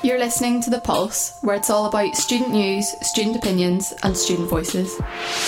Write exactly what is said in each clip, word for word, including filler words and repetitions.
You're listening to The Pulse, where it's all about student news, student opinions and student voices.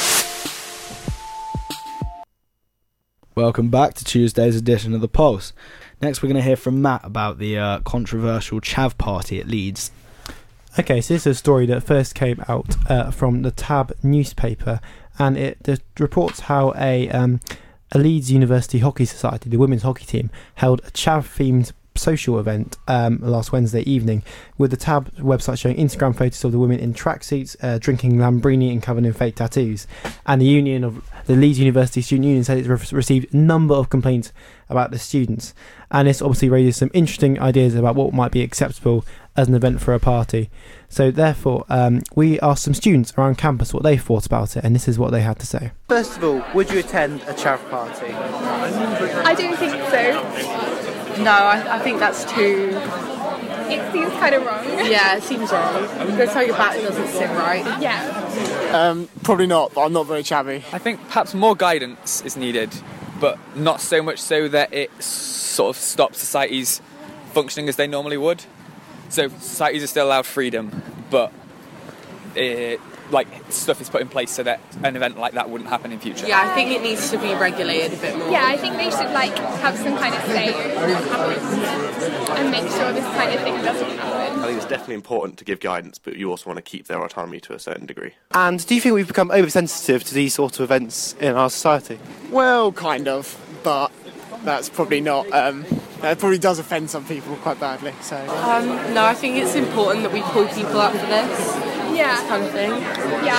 Welcome back to Tuesday's edition of The Pulse. Next we're going to hear from Matt about the uh, controversial Chav party at Leeds. Okay, so this is a story that first came out uh, from the Tab newspaper, and it, it reports how a, um, a Leeds University Hockey Society, the women's hockey team, held a Chav-themed social event um, last Wednesday evening, with the Tab website showing Instagram photos of the women in tracksuits, uh, drinking Lambrini and covered in fake tattoos. And the union of the Leeds University Student Union said it's re- received a number of complaints about the students, and this obviously raises some interesting ideas about what might be acceptable as an event for a party. So therefore, um, we asked some students around campus what they thought about it, and this is what they had to say. First of all, would you attend a Chav party? I don't think so. No, I, I think that's too... It seems kind of wrong. Yeah, it seems wrong. There's something about it doesn't sit right. Yeah. Um, probably not, but I'm not very chavvy. I think perhaps more guidance is needed, but not so much so that it sort of stops societies functioning as they normally would. So societies are still allowed freedom, but it, like stuff is put in place so that an event like that wouldn't happen in future. Yeah, I think it needs to be regulated a bit more. Yeah, I think they should like have some kind of say over what happens and make sure this kind of thing doesn't happen. I think it's definitely important to give guidance, but you also want to keep their autonomy to a certain degree. And do you think we've become oversensitive to these sort of events in our society? Well, kind of, but that's probably not... Um, that probably does offend some people quite badly. So. Um, no, I think it's important that we pull people up for this. Yeah. This kind of thing. Yeah,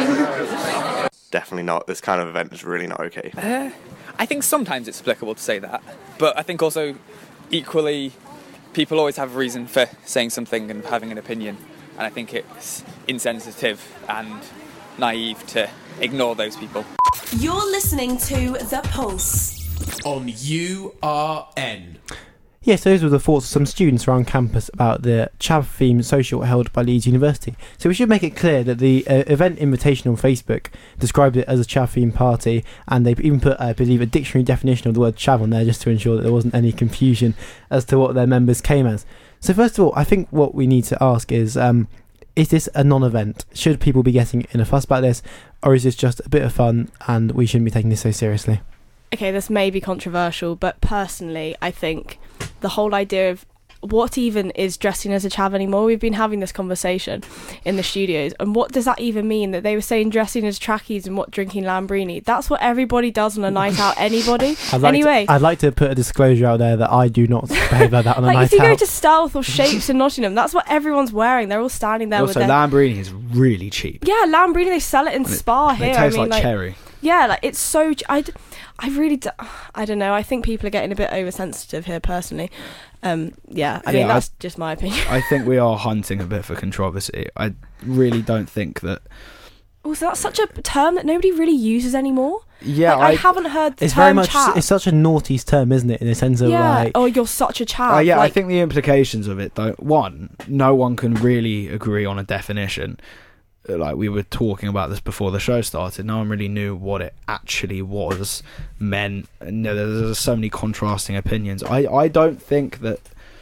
I agree. Definitely not. This kind of event is really not okay. Uh, I think sometimes it's applicable to say that, but I think also equally people always have a reason for saying something and having an opinion, and I think it's insensitive and naive to ignore those people. You're listening to The Pulse on U R N. Yes, those were the thoughts of some students around campus about the Chav-themed social held by Leeds University. So we should make it clear that the uh, event invitation on Facebook described it as a Chav-themed party, and they even put, I believe, a dictionary definition of the word Chav on there just to ensure that there wasn't any confusion as to what their members came as. So first of all, I think what we need to ask is, um, is this a non-event? Should people be getting in a fuss about this, or is this just a bit of fun and we shouldn't be taking this so seriously? Okay, this may be controversial, but personally, I think the whole idea of what even is dressing as a chav anymore, we've been having this conversation in the studios, and what does that even mean? That they were saying dressing as trackies and what drinking Lambrini. That's what everybody does on a night out, anybody. I'd like anyway. To, I'd like to put a disclosure out there that I do not behave like that on a like night out. if you out. go to Stealth or Shapes in Nottingham, that's what everyone's wearing. They're all standing there also, with their... Lambrini is really cheap. Yeah, Lambrini, they sell it in Spa here. It tastes I mean, like, like cherry. Yeah, like it's so... I, d- I really... D- I don't know. I think people are getting a bit oversensitive here, personally. Um, yeah, I yeah, mean, that's I, just my opinion. I think we are hunting a bit for controversy. I really don't think that... Also, that's such a term that nobody really uses anymore. Yeah, like, I, I haven't heard the it's term very much. chat. It's such a naughty term, isn't it? In the sense of yeah. like, oh, you're such a chat. Uh, yeah, like, I think the implications of it, though, one, no one can really agree on a definition. Like, we were talking about this before the show started. No one really knew what it actually was meant. And there's so many contrasting opinions. I, I don't think that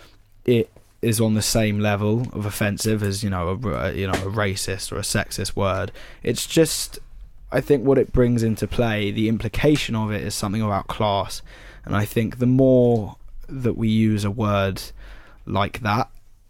it is on the same level of offensive as, you know, a, you know, a racist or a sexist word. It's just, I think what it brings into play, the implication of it is something about class. And I think the more that we use a word like that,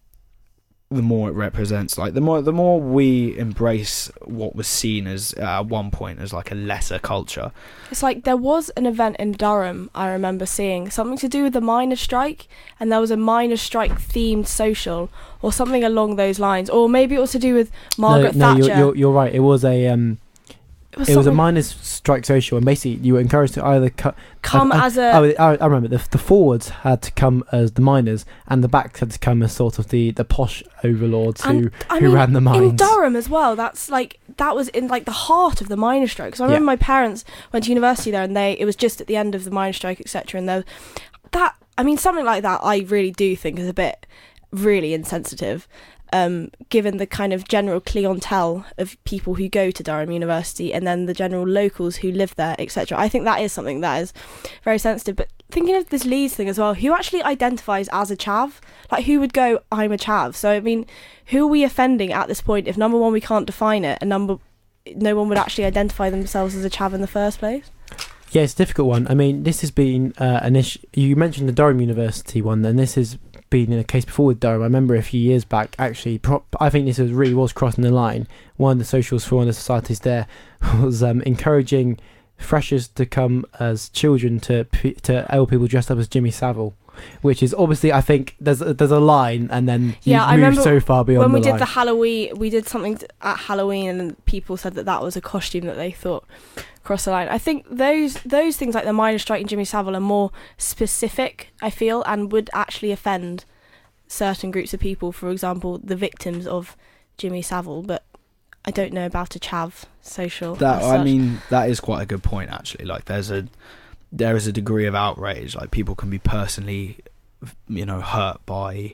the more it represents, like the more the more we embrace what was seen as uh, at one point as like a lesser culture. It's like there was an event in Durham I remember seeing, something to do with the miners' strike, and there was a miners' strike themed social or something along those lines, or maybe it was to do with Margaret no, no, Thatcher. You're, you're, you're right. It was a um, it was, it was a miners' strike social, and basically you were encouraged to either cu- come uh, as a. Oh, I, I remember the the forwards had to come as the miners, and the backs had to come as sort of the, the posh overlords and, who I who mean, ran the mines. In Durham as well. That's like that was in like the heart of the miners' strike. So I remember yeah. my parents went to university there, and they it was just at the end of the miners' strike, et cetera. And there, that I mean something like that, I really do think is a bit really insensitive. Um, given the kind of general clientele of people who go to Durham University and then the general locals who live there, et cetera. I think that is something that is very sensitive. But thinking of this Leeds thing as well, who actually identifies as a chav? Like, who would go, I'm a chav? So, I mean, who are we offending at this point if, number one, we can't define it, and number no one would actually identify themselves as a chav in the first place? Yeah, it's a difficult one. I mean, this has been uh, an issue. You mentioned the Durham University one, and this has been in a case before with Durham. I remember a few years back, actually, pro- I think this was really was crossing the line. One of the socials for one of the societies there was um, encouraging freshers to come as children to to old people dressed up as Jimmy Savile, which is obviously, I think there's a, there's a line, and then you yeah, I move remember so far beyond when we the did line. the Halloween, we did something at Halloween, and people said that that was a costume that they thought crossed the line. I think those those things like the minor strike and Jimmy Savile are more specific, I feel, and would actually offend certain groups of people. For example, the victims of Jimmy Savile, but I don't know about a chav social. That as I such. mean, that is quite a good point actually. Like, there's a there is a degree of outrage. Like, people can be personally, you know, hurt by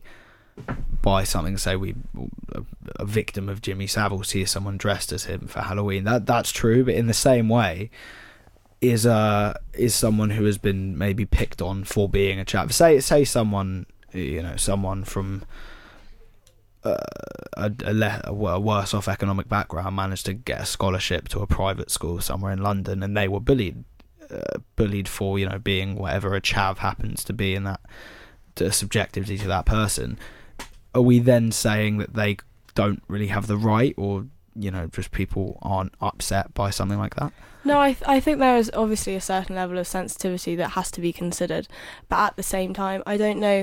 by something. Say we a, a victim of Jimmy Savile sees someone dressed as him for Halloween. That that's true, but in the same way, is uh is someone who has been maybe picked on for being a chav. Say say someone, you know, someone from Uh, a, a, le- a worse off economic background managed to get a scholarship to a private school somewhere in London, and they were bullied uh, bullied for, you know, being whatever a chav happens to be in that to subjectivity to that person. Are we then saying that they don't really have the right, or, you know, just people aren't upset by something like that? No, I th- I think there is obviously a certain level of sensitivity that has to be considered, but at the same time, I don't know,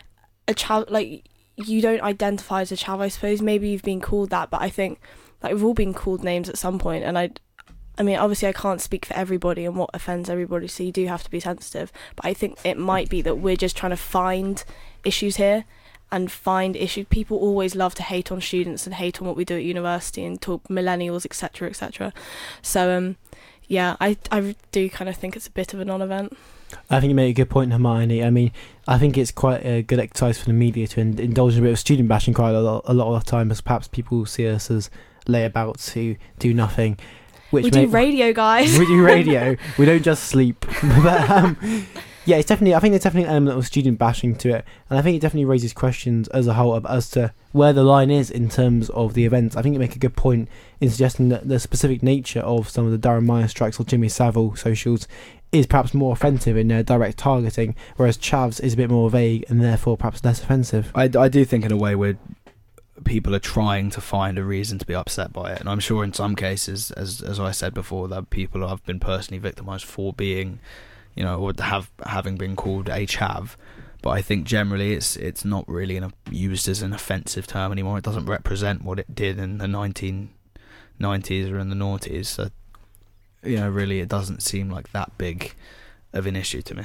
a chav, like, you don't identify as a chav, I suppose. Maybe you've been called that, but I think, like, we've all been called names at some point, and I, I mean, obviously I can't speak for everybody and what offends everybody, so you do have to be sensitive, but I think it might be that we're just trying to find issues here, and find issues. People always love to hate on students and hate on what we do at university and talk millennials, et cetera, et cetera. So, um, yeah, I, I do kind of think it's a bit of a non-event. I think you make a good point, Hermione. I mean, I think it's quite a good exercise for the media to in- indulge in a bit of student bashing quite a lot, a lot of the time, as perhaps people see us as layabouts who do nothing. Which we may- do radio, guys. We do radio. We don't just sleep. But, um, yeah, it's definitely. I think there's definitely an element of student bashing to it, and I think it definitely raises questions as a whole as to where the line is in terms of the events. I think you make a good point in suggesting that the specific nature of some of the Durham minor strikes or Jimmy Savile socials is perhaps more offensive in their direct targeting, whereas chavs is a bit more vague and therefore perhaps less offensive. I, I do think in a way where people are trying to find a reason to be upset by it, and I'm sure in some cases, as as I said before, that people have been personally victimised for being, you know, or have having been called a chav. But I think generally it's it's not really an, used as an offensive term anymore. It doesn't represent what it did in the nineteen nineties or in the noughties. So, you know, really it doesn't seem like that big of an issue to me.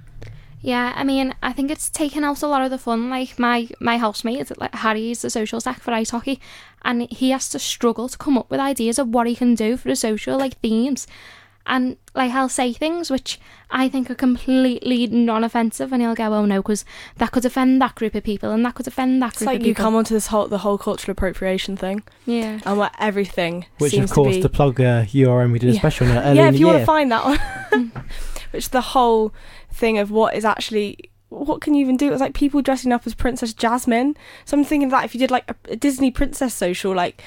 Yeah, I mean, I think it's taken out a lot of the fun. Like, my, my housemate, like Harry's the social sec for ice hockey, and he has to struggle to come up with ideas of what he can do for the social, like, themes. And, like, he'll say things which I think are completely non-offensive, and he'll go, oh no, because that could offend that group of people, and that could offend that It's group like of you people. come onto this whole the whole cultural appropriation thing. Yeah. And where everything Which, seems of course, to be... to plug uh, U R M, we did a Yeah. special on it earlier Yeah, in if the you year. want to find that one. Which the whole thing of what is actually... What can you even do? It was like people dressing up as Princess Jasmine. So I'm thinking that if you did like a, a Disney princess social, like...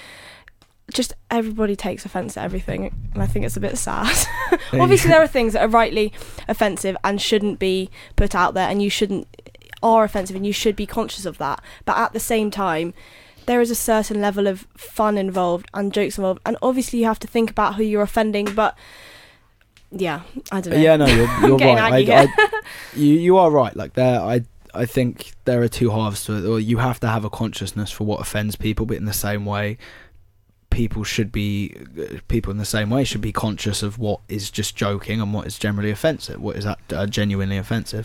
just everybody takes offence at everything, and I think it's a bit sad. Obviously there are things that are rightly offensive and shouldn't be put out there, and you shouldn't are offensive and you should be conscious of that, but at the same time there is a certain level of fun involved and jokes involved, and obviously you have to think about who you're offending. But yeah, I don't know. Yeah, no, you're, you're Getting right. angry. I, I, you you are right. Like there, I I think there are two halves to it. Or you have to have a consciousness for what offends people, but in the same way, people should be people in the same way should be conscious of what is just joking and what is generally offensive. What is that uh, genuinely offensive?